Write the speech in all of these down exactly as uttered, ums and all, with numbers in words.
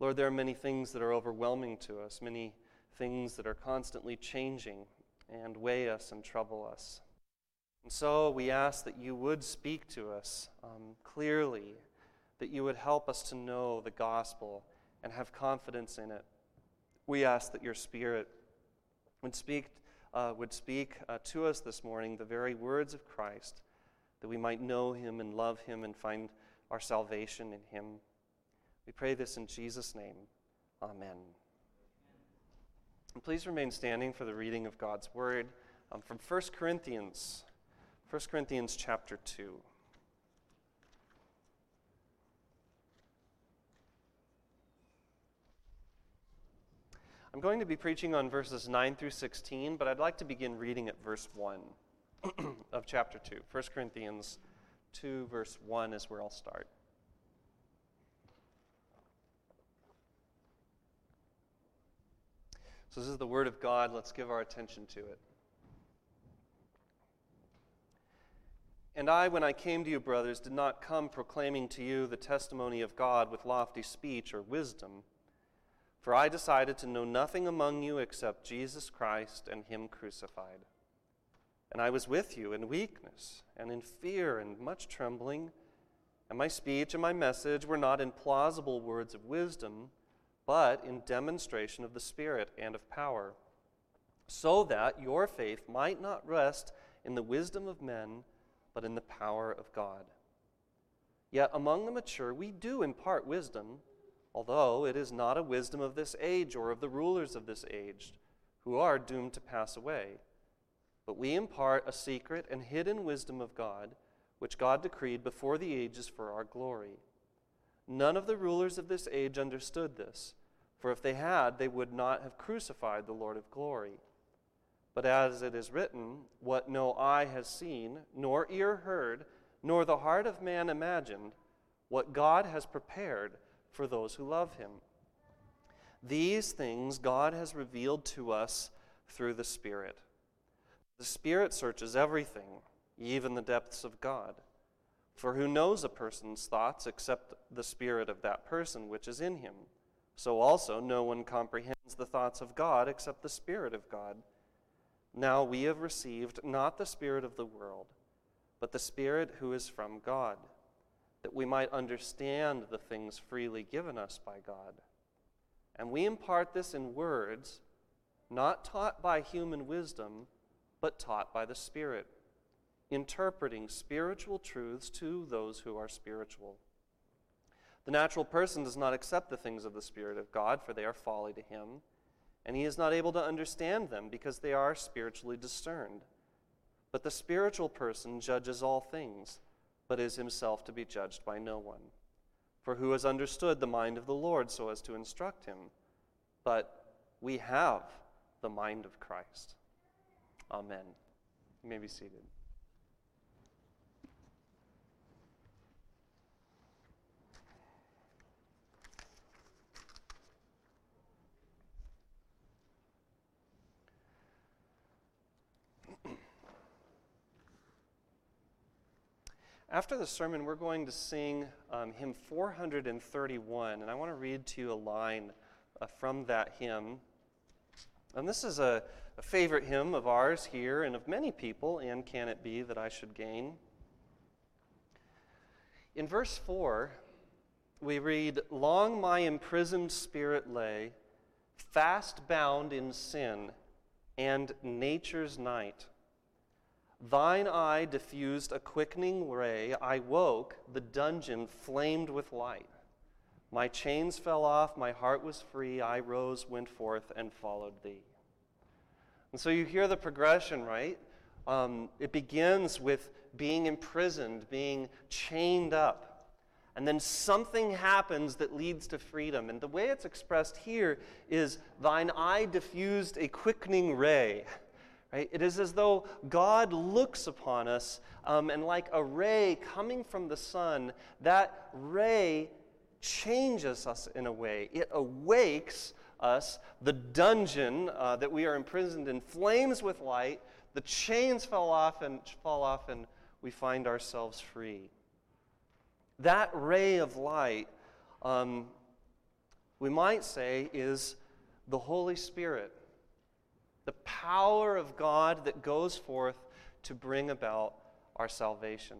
Lord, there are many things that are overwhelming to us, many things that are constantly changing and weigh us and trouble us. And so we ask that you would speak to us um, clearly, that you would help us to know the gospel and have confidence in it. We ask that your Spirit would speak, uh, would speak uh, to us this morning the very words of Christ, that we might know him and love him and find our salvation in him. We pray this in Jesus' name. Amen. And please remain standing for the reading of God's word um, from First Corinthians, First Corinthians chapter two. I'm going to be preaching on verses nine through sixteen, but I'd like to begin reading at verse one of chapter two. First Corinthians two, verse one is where I'll start. So this is the word of God. Let's give our attention to it. And I, when I came to you, brothers, did not come proclaiming to you the testimony of God with lofty speech or wisdom, for I decided to know nothing among you except Jesus Christ and him crucified. And I was with you in weakness and in fear and much trembling, and my speech and my message were not in plausible words of wisdom, but in demonstration of the Spirit and of power, so that your faith might not rest in the wisdom of men, but in the power of God. Yet among the mature we do impart wisdom, although it is not a wisdom of this age or of the rulers of this age, who are doomed to pass away. But we impart a secret and hidden wisdom of God, which God decreed before the ages for our glory. None of the rulers of this age understood this, for if they had, they would not have crucified the Lord of glory. But as it is written, what no eye has seen, nor ear heard, nor the heart of man imagined, what God has prepared for those who love him. These things God has revealed to us through the Spirit. The Spirit searches everything, even the depths of God. For who knows a person's thoughts except the spirit of that person which is in him? So also no one comprehends the thoughts of God except the Spirit of God. Now we have received not the spirit of the world, but the Spirit who is from God, that we might understand the things freely given us by God. And we impart this in words, not taught by human wisdom, but taught by the Spirit, interpreting spiritual truths to those who are spiritual. The natural person does not accept the things of the Spirit of God, for they are folly to him, and he is not able to understand them because they are spiritually discerned. But the spiritual person judges all things, but is himself to be judged by no one. For who has understood the mind of the Lord so as to instruct him? But we have the mind of Christ. Amen. You may be seated. After the sermon, we're going to sing um, hymn four hundred thirty-one, and I want to read to you a line uh, from that hymn. And this is a, a favorite hymn of ours here and of many people, and can it be that I should gain? In verse four, we read, "Long my imprisoned spirit lay, fast bound in sin and nature's night. Thine eye diffused a quickening ray. I woke, the dungeon flamed with light. My chains fell off, my heart was free. I rose, went forth, and followed thee." And so you hear the progression, right? Um, it begins with being imprisoned, being chained up. And then something happens that leads to freedom. And the way it's expressed here is, thine eye diffused a quickening ray. Right? It is as though God looks upon us, um, and like a ray coming from the sun, that ray changes us in a way. It awakes us. The dungeon uh, that we are imprisoned in flames with light. The chains fall off and fall off, and we find ourselves free. That ray of light um, we might say, is the Holy Spirit, the power of God that goes forth to bring about our salvation.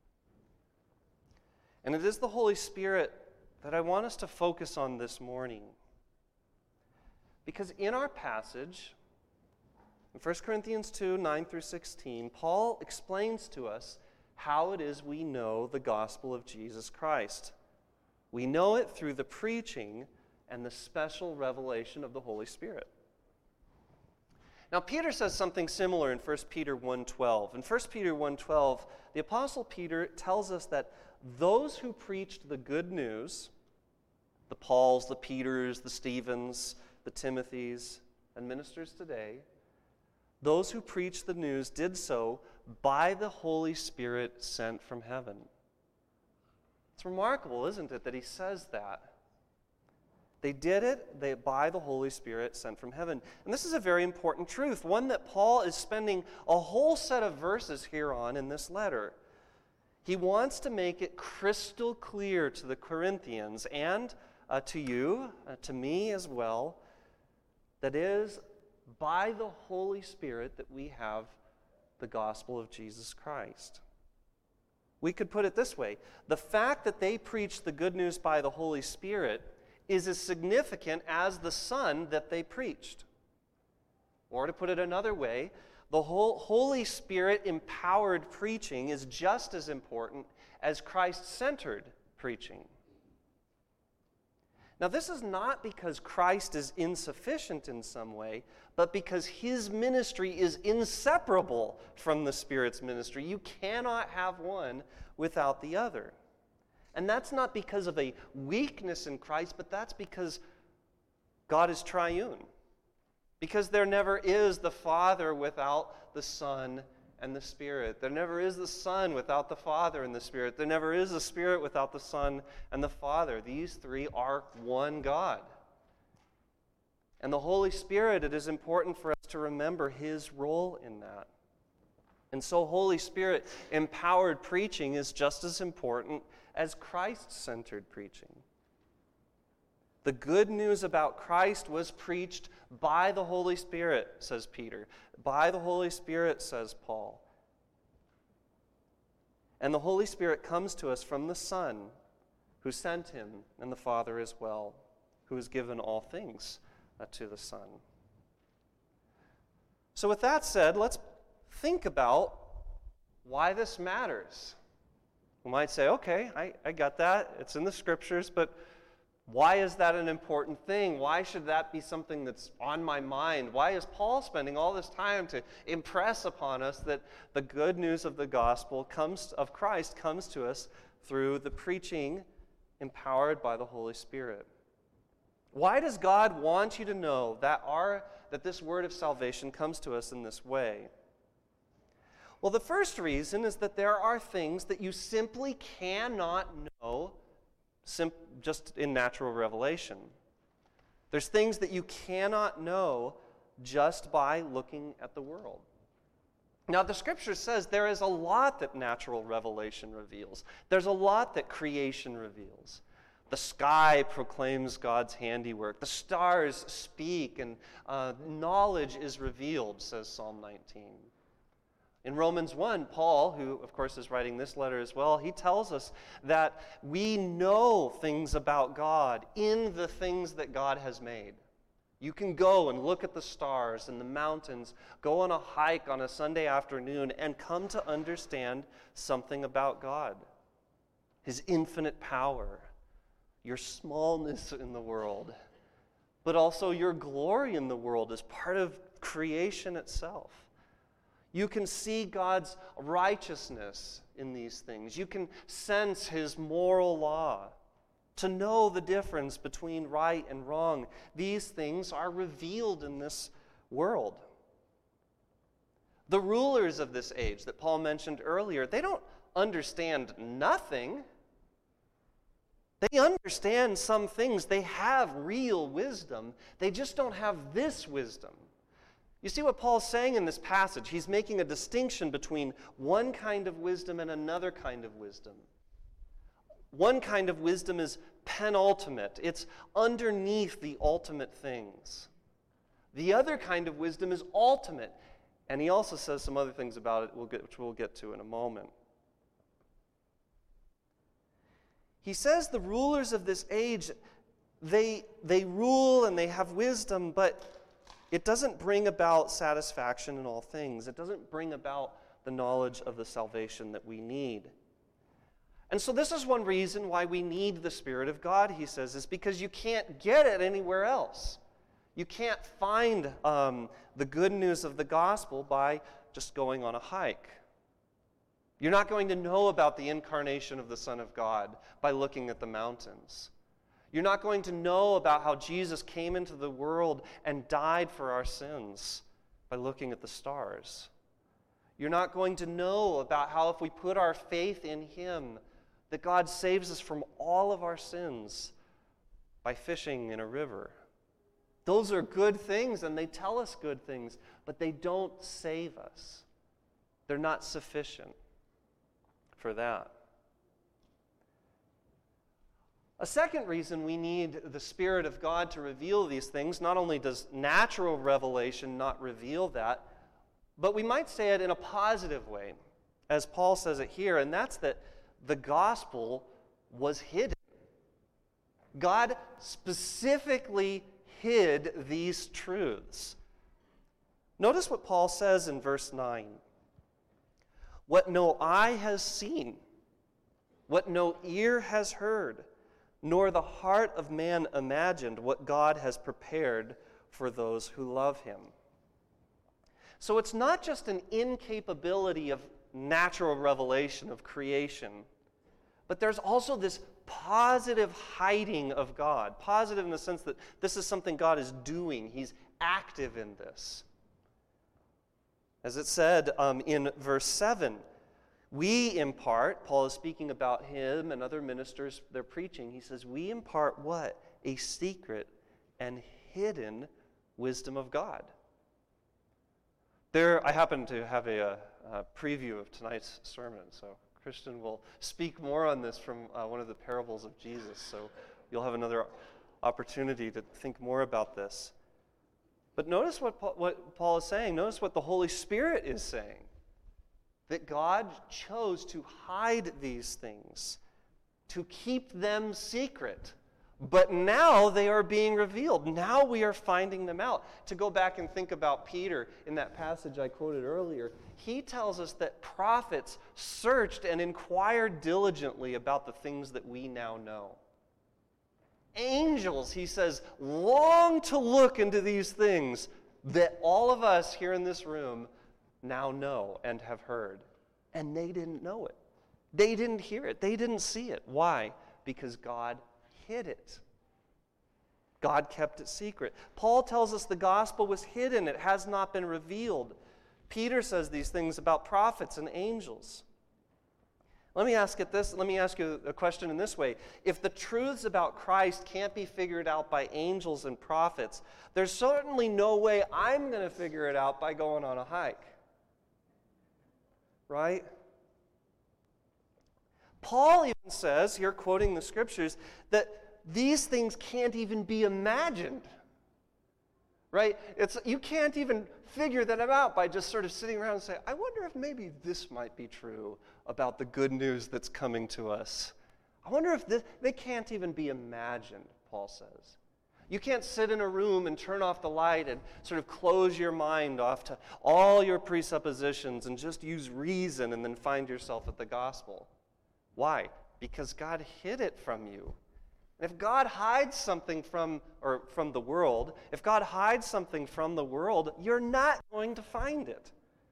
And it is the Holy Spirit that I want us to focus on this morning. Because in our passage, in First Corinthians two, nine through sixteen, Paul explains to us how it is we know the gospel of Jesus Christ. We know it through the preaching and the special revelation of the Holy Spirit. Now, Peter says something similar in First Peter one twelve. In First Peter one twelve, the Apostle Peter tells us that those who preached the good news, the Pauls, the Peters, the Stephens, the Timothys, and ministers today, those who preached the news did so by the Holy Spirit sent from heaven. It's remarkable, isn't it, that he says that? They did it they, by the Holy Spirit sent from heaven. And this is a very important truth, one that Paul is spending a whole set of verses here on in this letter. He wants to make it crystal clear to the Corinthians and uh, to you, uh, to me as well, that it is by the Holy Spirit that we have the gospel of Jesus Christ. We could put it this way: the fact that they preached the good news by the Holy Spirit is as significant as the Son that they preached. Or to put it another way, the whole Holy Spirit empowered preaching is just as important as Christ-centered preaching. Now, this is not because Christ is insufficient in some way, but because his ministry is inseparable from the Spirit's ministry. You cannot have one without the other. And that's not because of a weakness in Christ, but that's because God is triune. Because there never is the Father without the Son and the Spirit. There never is the Son without the Father and the Spirit. There never is the Spirit without the Son and the Father. These three are one God. And the Holy Spirit, it is important for us to remember his role in that. And so Holy Spirit empowered preaching is just as important as Christ-centered preaching. The good news about Christ was preached by the Holy Spirit, says Peter. By the Holy Spirit, says Paul. And the Holy Spirit comes to us from the Son, who sent him, and the Father as well, who has given all things uh, to the Son. So with that said, let's think about why this matters. We might say, okay, I, I got that. It's in the Scriptures, but why is that an important thing? Why should that be something that's on my mind? Why is Paul spending all this time to impress upon us that the good news of the gospel comes of Christ comes to us through the preaching empowered by the Holy Spirit? Why does God want you to know that our that this word of salvation comes to us in this way? Well, the first reason is that there are things that you simply cannot know sim- just in natural revelation. There's things that you cannot know just by looking at the world. Now, the Scripture says there is a lot that natural revelation reveals. There's a lot that creation reveals. The sky proclaims God's handiwork. The stars speak, and uh, knowledge is revealed, says Psalm nineteen. In Romans one, Paul, who of course is writing this letter as well, he tells us that we know things about God in the things that God has made. You can go and look at the stars and the mountains, go on a hike on a Sunday afternoon, and come to understand something about God. His infinite power, your smallness in the world, but also your glory in the world as part of creation itself. You can see God's righteousness in these things. You can sense his moral law. To know the difference between right and wrong, these things are revealed in this world. The rulers of this age that Paul mentioned earlier, they don't understand nothing. They understand some things. They have real wisdom. They just don't have this wisdom. You see what Paul's saying in this passage? He's making a distinction between one kind of wisdom and another kind of wisdom. One kind of wisdom is penultimate. It's underneath the ultimate things. The other kind of wisdom is ultimate. And he also says some other things about it, we'll get, which we'll get to in a moment. He says the rulers of this age, they, they rule and they have wisdom, but it doesn't bring about satisfaction in all things. It doesn't bring about the knowledge of the salvation that we need. And so this is one reason why we need the Spirit of God, he says, is because you can't get it anywhere else. You can't find um, the good news of the gospel by just going on a hike. You're not going to know about the incarnation of the Son of God by looking at the mountains. You're not going to know about how Jesus came into the world and died for our sins by looking at the stars. You're not going to know about how if we put our faith in him, that God saves us from all of our sins by fishing in a river. Those are good things, and they tell us good things, but they don't save us. They're not sufficient for that. A second reason we need the Spirit of God to reveal these things, not only does natural revelation not reveal that, but we might say it in a positive way, as Paul says it here, and that's that the gospel was hidden. God specifically hid these truths. Notice what Paul says in verse nine. What no eye has seen, what no ear has heard, nor the heart of man imagined, what God has prepared for those who love him. So it's not just an incapability of natural revelation of creation, but there's also this positive hiding of God. Positive in the sense that this is something God is doing. He's active in this. As it said um, in verse seven, we impart, Paul is speaking about him and other ministers, they're preaching. He says, we impart what? A secret and hidden wisdom of God. There, I happen to have a, a preview of tonight's sermon, so Christian will speak more on this from uh, one of the parables of Jesus, so you'll have another opportunity to think more about this. But notice what Paul, what Paul is saying. Notice what the Holy Spirit is saying. That God chose to hide these things, to keep them secret. But now they are being revealed. Now we are finding them out. To go back and think about Peter in that passage I quoted earlier, he tells us that prophets searched and inquired diligently about the things that we now know. Angels, he says, long to look into these things that all of us here in this room now know and have heard. And they didn't know it. They didn't hear it. They didn't see it. Why? Because God hid it. God kept it secret. Paul tells us the gospel was hidden. It has not been revealed. Peter says these things about prophets and angels. Let me ask it this. Let me ask you a question in this way. If the truths about Christ can't be figured out by angels and prophets, there's certainly no way I'm going to figure it out by going on a hike. Right? Paul even says, here quoting the scriptures, that these things can't even be imagined. Right? It's, you can't even figure that out by just sort of sitting around and saying, I wonder if maybe this might be true about the good news that's coming to us. I wonder if this, they can't even be imagined, Paul says. You can't sit in a room and turn off the light and sort of close your mind off to all your presuppositions and just use reason and then find yourself at the gospel. Why? Because God hid it from you. And if God hides something from, or from the world, if God hides something from the world, you're not going to find it.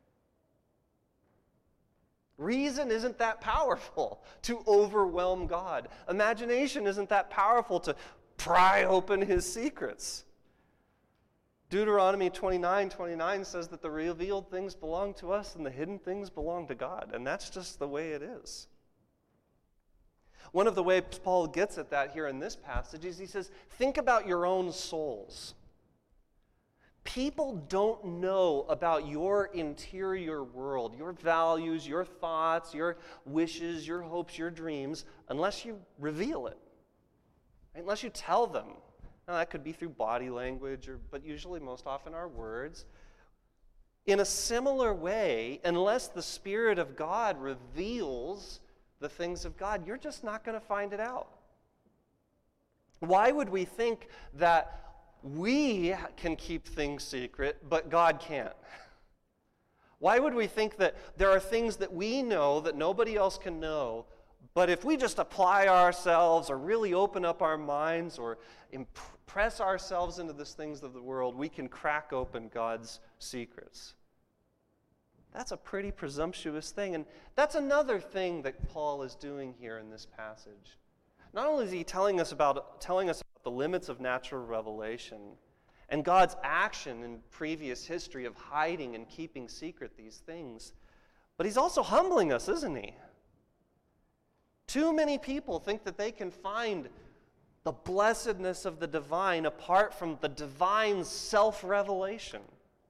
Reason isn't that powerful to overwhelm God. Imagination isn't that powerful to pry open his secrets. Deuteronomy twenty-nine twenty-nine says that the revealed things belong to us and the hidden things belong to God. And that's just the way it is. One of the ways Paul gets at that here in this passage is he says, think about your own souls. People don't know about your interior world, your values, your thoughts, your wishes, your hopes, your dreams, unless you reveal it, right? Unless you tell them. Now, that could be through body language, or, but usually most often our words. In a similar way, unless the Spirit of God reveals the things of God, you're just not going to find it out. Why would we think that we can keep things secret, but God can't? Why would we think that there are things that we know that nobody else can know, but if we just apply ourselves or really open up our minds or impress ourselves into the things of the world, we can crack open God's secrets? That's a pretty presumptuous thing, and that's another thing that Paul is doing here in this passage. Not only is he telling us about telling us about the limits of natural revelation and God's action in previous history of hiding and keeping secret these things, but he's also humbling us, isn't he? Too many people think that they can find the blessedness of the divine apart from the divine's self-revelation.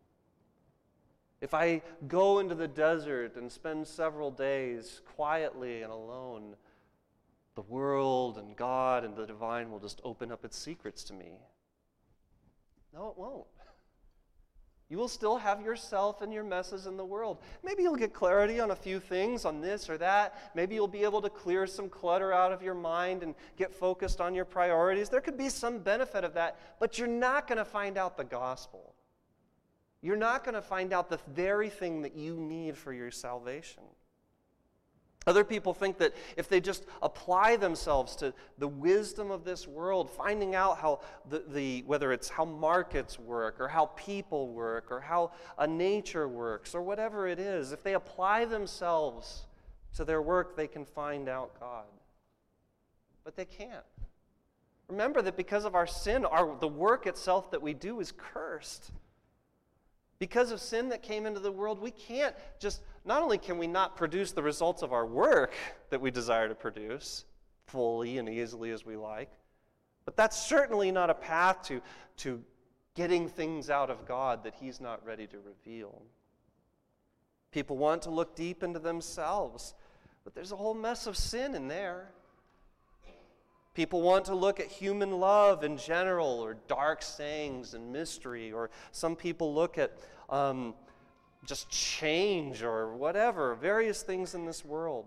If I go into the desert and spend several days quietly and alone, the world and God and the divine will just open up its secrets to me. No, it won't. You will still have yourself and your messes in the world. Maybe you'll get clarity on a few things, on this or that. Maybe you'll be able to clear some clutter out of your mind and get focused on your priorities. There could be some benefit of that, but you're not going to find out the gospel. You're not going to find out the very thing that you need for your salvation. Other people think that if they just apply themselves to the wisdom of this world, finding out how the, the whether it's how markets work or how people work or how a nature works or whatever it is, if they apply themselves to their work, they can find out God. But they can't. Remember that because of our sin, our, the work itself that we do is cursed. Because of sin that came into the world, we can't just, not only can we not produce the results of our work that we desire to produce fully and easily as we like, but that's certainly not a path to, to getting things out of God that He's not ready to reveal. People want to look deep into themselves, but there's a whole mess of sin in there. People want to look at human love in general, or dark sayings and mystery, or some people look at um, just change or whatever, various things in this world.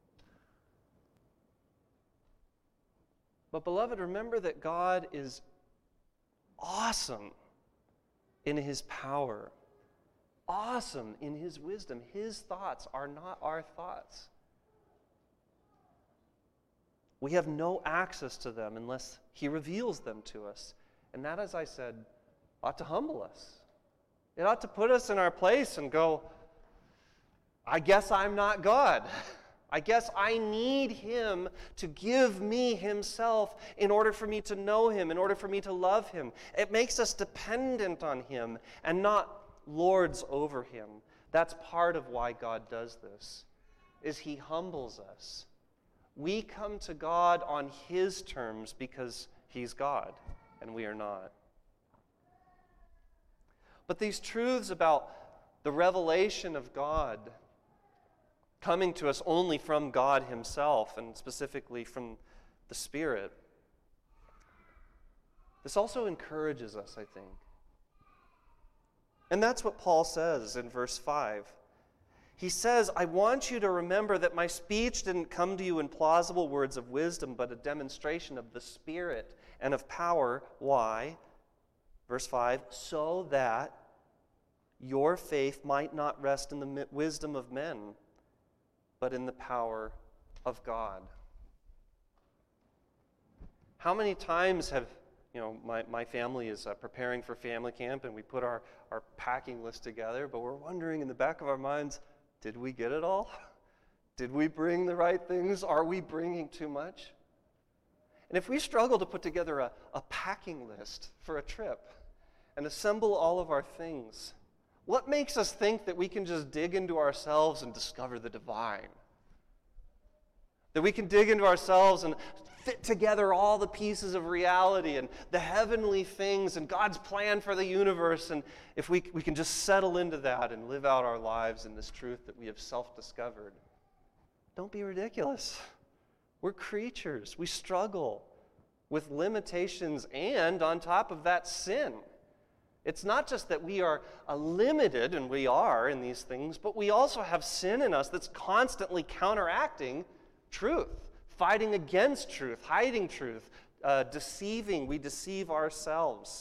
But beloved, remember that God is awesome in His power, awesome in His wisdom. His thoughts are not our thoughts. We have no access to them unless He reveals them to us. And that, as I said, ought to humble us. It ought to put us in our place and go, I guess I'm not God. I guess I need Him to give me Himself in order for me to know Him, in order for me to love Him. It makes us dependent on Him and not lords over Him. That's part of why God does this, is He humbles us. We come to God on His terms because He's God and we are not. But these truths about the revelation of God coming to us only from God Himself, and specifically from the Spirit, this also encourages us, I think. And that's what Paul says in verse five. He says, I want you to remember that my speech didn't come to you in plausible words of wisdom, but a demonstration of the Spirit and of power. Why? Verse five, so that your faith might not rest in the wisdom of men, but in the power of God. How many times have, you know, my, my family is uh, preparing for family camp, and we put our, our packing list together, but we're wondering in the back of our minds, did we get it all? Did we bring the right things? Are we bringing too much? And if we struggle to put together a, a packing list for a trip and assemble all of our things, what makes us think that we can just dig into ourselves and discover the divine? That we can dig into ourselves and fit together all the pieces of reality and the heavenly things and God's plan for the universe. And if we, we can just settle into that and live out our lives in this truth that we have self-discovered. Don't be ridiculous. We're creatures. We struggle with limitations and, on top of that, sin. It's not just that we are uh, limited, and we are in these things, but we also have sin in us that's constantly counteracting truth, fighting against truth, hiding truth, uh, deceiving. We deceive ourselves.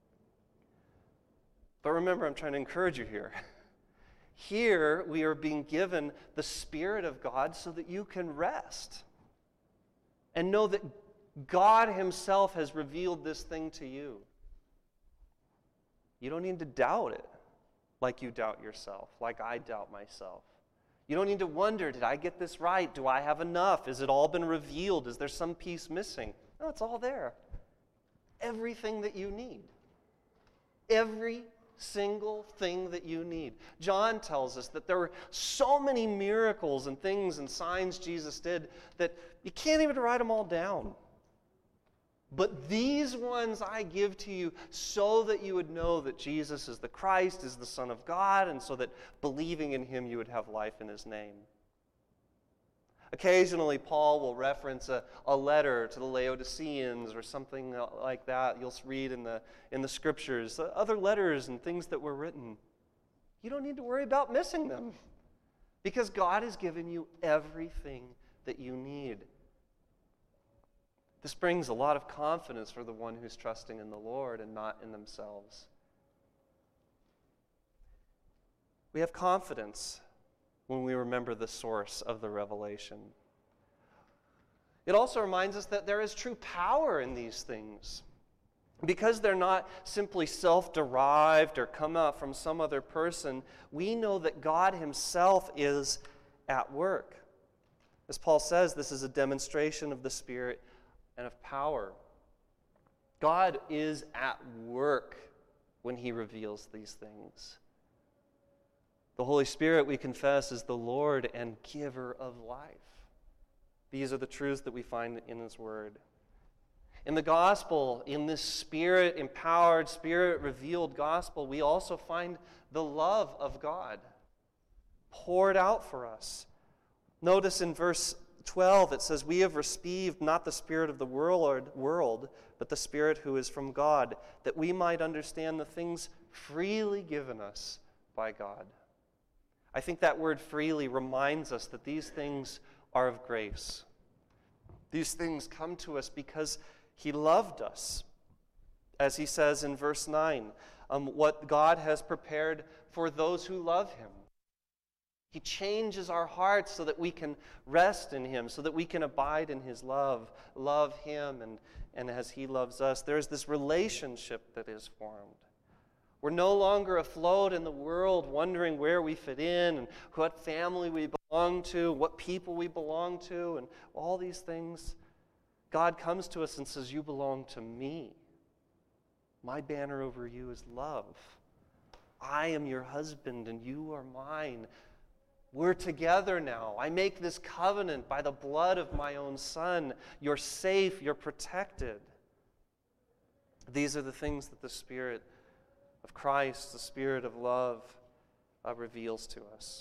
But remember, I'm trying to encourage you here. Here, we are being given the Spirit of God so that you can rest and know that God Himself has revealed this thing to you. You don't need to doubt it like you doubt yourself, like I doubt myself. You don't need to wonder, did I get this right? Do I have enough? Has it all been revealed? Is there some piece missing? No, it's all there. Everything that you need. Every single thing that you need. John tells us that there were so many miracles and things and signs Jesus did that you can't even write them all down. But these ones I give to you so that you would know that Jesus is the Christ, is the Son of God, and so that believing in Him you would have life in His name. Occasionally, Paul will reference a, a letter to the Laodiceans or something like that. You'll read in the, in the Scriptures, other letters and things that were written. You don't need to worry about missing them because God has given you everything that you need. This brings a lot of confidence for the one who's trusting in the Lord and not in themselves. We have confidence when we remember the source of the revelation. It also reminds us that there is true power in these things. Because they're not simply self-derived or come out from some other person, we know that God Himself is at work. As Paul says, this is a demonstration of the Spirit and of power. God is at work when He reveals these things. The Holy Spirit, we confess, is the Lord and giver of life. These are the truths that we find in His Word. In the gospel, in this Spirit-empowered, Spirit-revealed gospel, we also find the love of God poured out for us. Notice in verse twelve, it says, "We have received not the spirit of the world, world, but the Spirit who is from God, that we might understand the things freely given us by God." I think that word freely reminds us that these things are of grace. These things come to us because He loved us. As He says in verse nine, um, what God has prepared for those who love Him. He changes our hearts so that we can rest in Him, so that we can abide in His love, love Him, and, and as He loves us. There's this relationship that is formed. We're no longer afloat in the world wondering where we fit in and what family we belong to, what people we belong to, and all these things. God comes to us and says, "You belong to me. My banner over you is love. I am your husband and you are mine. We're together now. I make this covenant by the blood of my own Son. You're safe. You're protected." These are the things that the Spirit of Christ, the Spirit of love, uh, reveals to us.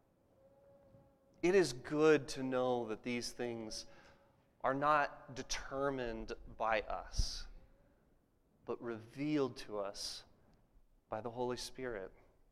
It is good to know that these things are not determined by us, but revealed to us by the Holy Spirit.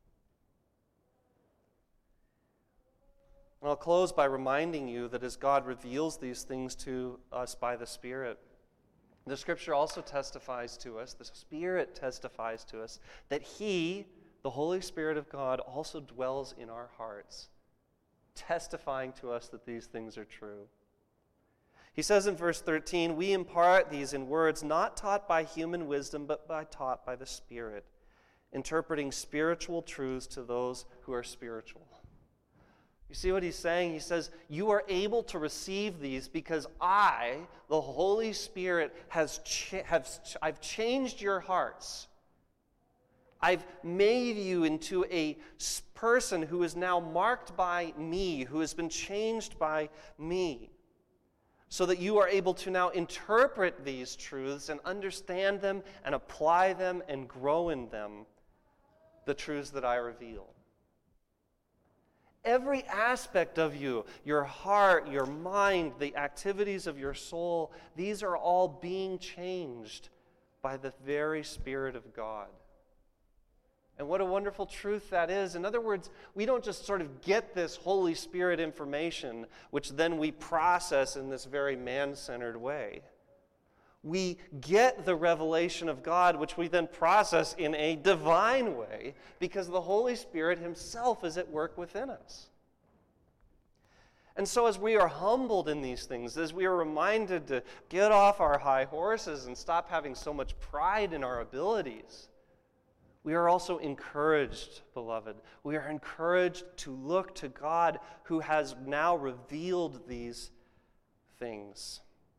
And I'll close by reminding you that as God reveals these things to us by the Spirit, the Scripture also testifies to us, the Spirit testifies to us, that He, the Holy Spirit of God, also dwells in our hearts, testifying to us that these things are true. He says in verse thirteen, "We impart these in words not taught by human wisdom, but by taught by the Spirit, interpreting spiritual truths to those who are spiritual." You see what he's saying? He says, you are able to receive these because I, the Holy Spirit, has cha- have, I've changed your hearts. I've made you into a person who is now marked by me, who has been changed by me. so that you are able to now interpret these truths and understand them and apply them and grow in them, the truths that I reveal. Every aspect of you, your heart, your mind, the activities of your soul, these are all being changed by the very Spirit of God. And what a wonderful truth that is. In other words, we don't just sort of get this Holy Spirit information, which then we process in this very man-centered way. We get the revelation of God, which we then process in a divine way, because the Holy Spirit himself is at work within us. And so as we are humbled in these things, as we are reminded to get off our high horses and stop having so much pride in our abilities, we are also encouraged, beloved. We are encouraged to look to God who has now revealed these things.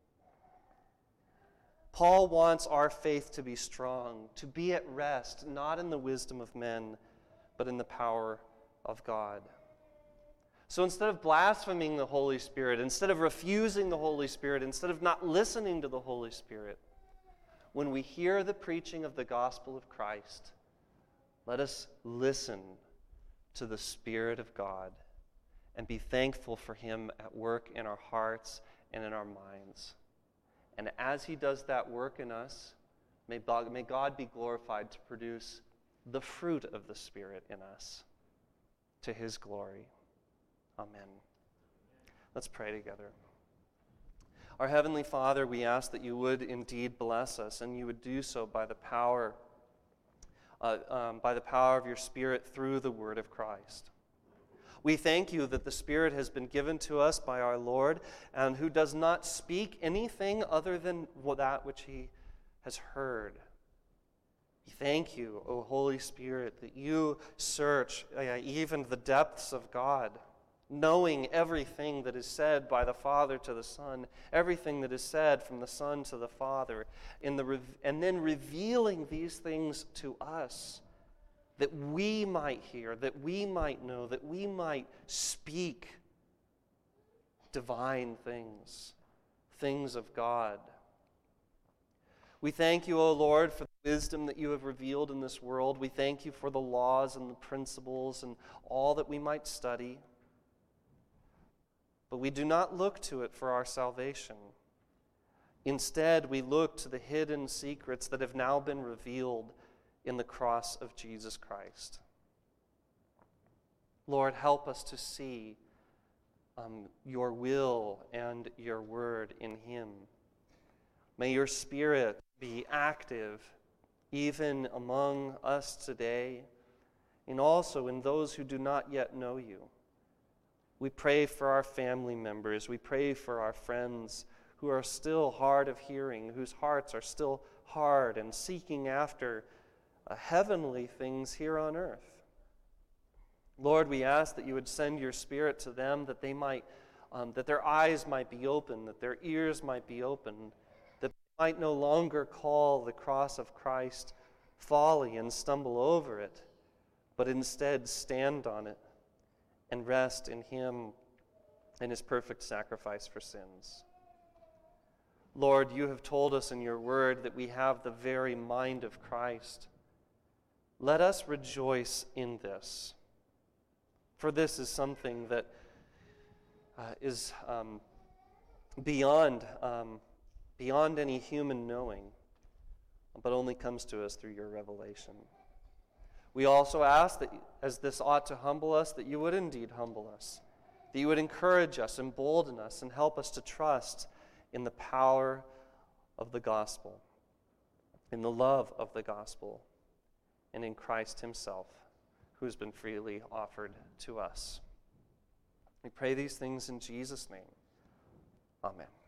Paul wants our faith to be strong, to be at rest, not in the wisdom of men, but in the power of God. So instead of blaspheming the Holy Spirit, instead of refusing the Holy Spirit, instead of not listening to the Holy Spirit, when we hear the preaching of the gospel of Christ, let us listen to the Spirit of God and be thankful for him at work in our hearts and in our minds. And as he does that work in us, may God be glorified to produce the fruit of the Spirit in us to his glory. Amen. Let's pray together. Our Heavenly Father, we ask that you would indeed bless us, and you would do so by the power Uh, um, by the power of your Spirit through the word of Christ. We thank you that the Spirit has been given to us by our Lord, and who does not speak anything other than that which he has heard. We thank you, O Holy Spirit, that you search uh, even the depths of God, knowing everything that is said by the Father to the Son, everything that is said from the Son to the Father, in the re- and then revealing these things to us, that we might hear, that we might know, that we might speak divine things, things of God. We thank you, O Lord, for the wisdom that you have revealed in this world. We thank you for the laws and the principles and all that we might study. But we do not look to it for our salvation. Instead, we look to the hidden secrets that have now been revealed in the cross of Jesus Christ. Lord, help us to see um, your will and your word in him. May your Spirit be active even among us today, and also in those who do not yet know you. We pray for our family members. We pray for our friends who are still hard of hearing, whose hearts are still hard and seeking after uh, heavenly things here on earth. Lord, we ask that you would send your Spirit to them, that they might, um, that their eyes might be open, that their ears might be open, that they might no longer call the cross of Christ folly and stumble over it, but instead stand on it and rest in him and his perfect sacrifice for sins. Lord, you have told us in your word that we have the very mind of Christ. Let us rejoice in this, for this is something that uh, is um, beyond, um, beyond any human knowing, but only comes to us through your revelation. We also ask that, as this ought to humble us, that you would indeed humble us, that you would encourage us, embolden us, and help us to trust in the power of the gospel, in the love of the gospel, and in Christ himself, who has been freely offered to us. We pray these things in Jesus' name. Amen.